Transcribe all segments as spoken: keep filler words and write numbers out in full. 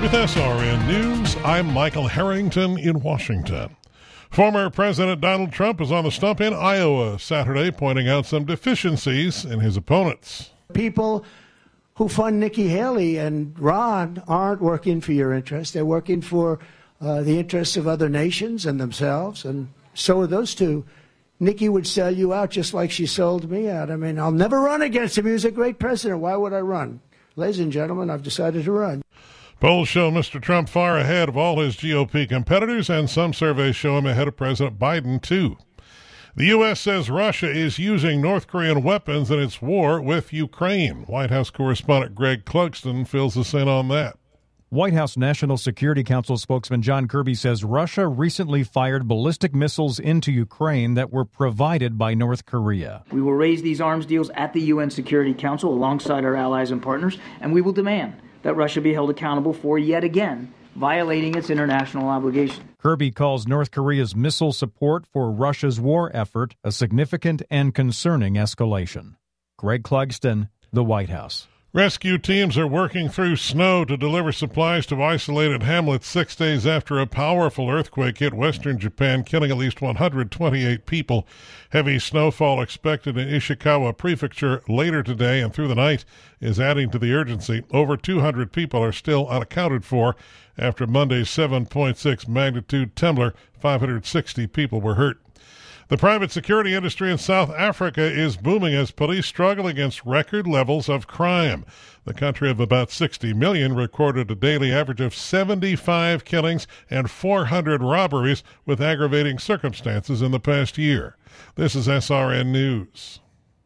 With S R N News, I'm Michael Harrington in Washington. Former President Donald Trump is on the stump in Iowa Saturday, pointing out some deficiencies in his opponents. People who fund Nikki Haley and Ron aren't working for your interests. They're working for uh, the interests of other nations and themselves, and so are those two. Nikki would sell you out just like she sold me out. I mean, I'll never run against him. He was a great president. Why would I run? Ladies and gentlemen, I've decided to run. Polls show Mister Trump far ahead of all his G O P competitors, and some surveys show him ahead of President Biden, too. The U S says Russia is using North Korean weapons in its war with Ukraine. White House correspondent Greg Clugston fills us in on that. White House National Security Council spokesman John Kirby says Russia recently fired ballistic missiles into Ukraine that were provided by North Korea. We will raise these arms deals at the U N Security Council alongside our allies and partners, and we will demand that Russia be held accountable for, yet again, violating its international obligation. Kirby calls North Korea's missile support for Russia's war effort a significant and concerning escalation. Greg Clugston, the White House. Rescue teams are working through snow to deliver supplies to isolated hamlets six days after a powerful earthquake hit western Japan, killing at least one hundred twenty-eight people. Heavy snowfall expected in Ishikawa Prefecture later today and through the night is adding to the urgency. Over two hundred people are still unaccounted for after Monday's seven point six magnitude tremor. five hundred sixty people were hurt. The private security industry in South Africa is booming as police struggle against record levels of crime. The country of about sixty million recorded a daily average of seventy-five killings and four hundred robberies with aggravating circumstances in the past year. This is S R N News.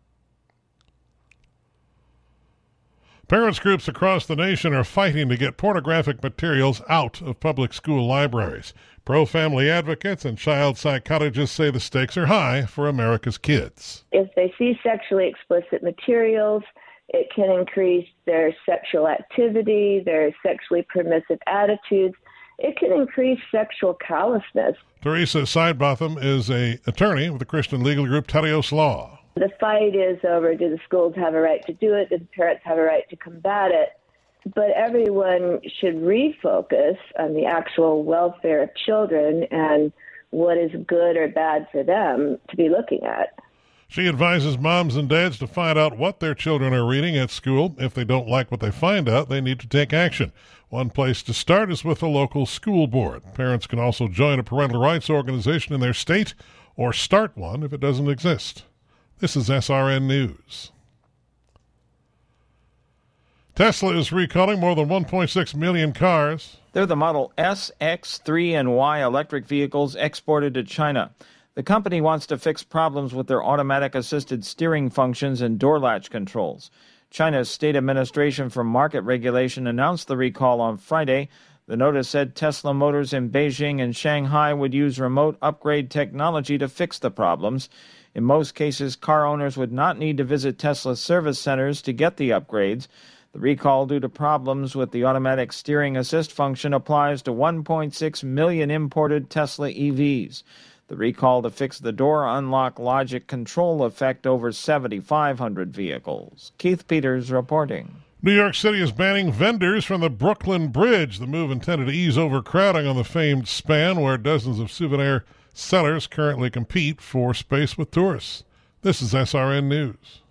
Parents groups across the nation are fighting to get pornographic materials out of public school libraries. Pro-family advocates and child psychologists say the stakes are high for America's kids. If they see sexually explicit materials, it can increase their sexual activity, their sexually permissive attitudes. It can increase sexual callousness. Teresa Sidebotham is an attorney with the Christian legal group Telios Law. The fight is over, do the schools have a right to do it? Do the parents have a right to combat it? But everyone should refocus on the actual welfare of children and what is good or bad for them to be looking at. She advises moms and dads to find out what their children are reading at school. If they don't like what they find out, they need to take action. One place to start is with a local school board. Parents can also join a parental rights organization in their state or start one if it doesn't exist. This is S R N News. Tesla is recalling more than one point six million cars. They're the Model S, X, three, and Y electric vehicles exported to China. The company wants to fix problems with their automatic assisted steering functions and door latch controls. China's State Administration for Market Regulation announced the recall on Friday. The notice said Tesla Motors in Beijing and Shanghai would use remote upgrade technology to fix the problems. In most cases, car owners would not need to visit Tesla service centers to get the upgrades. The recall due to problems with the automatic steering assist function applies to one point six million imported Tesla E Vs. The recall to fix the door unlock logic control affect over seven thousand five hundred vehicles. Keith Peters reporting. New York City is banning vendors from the Brooklyn Bridge. The move intended to ease overcrowding on the famed span where dozens of souvenir sellers currently compete for space with tourists. This is S R N News.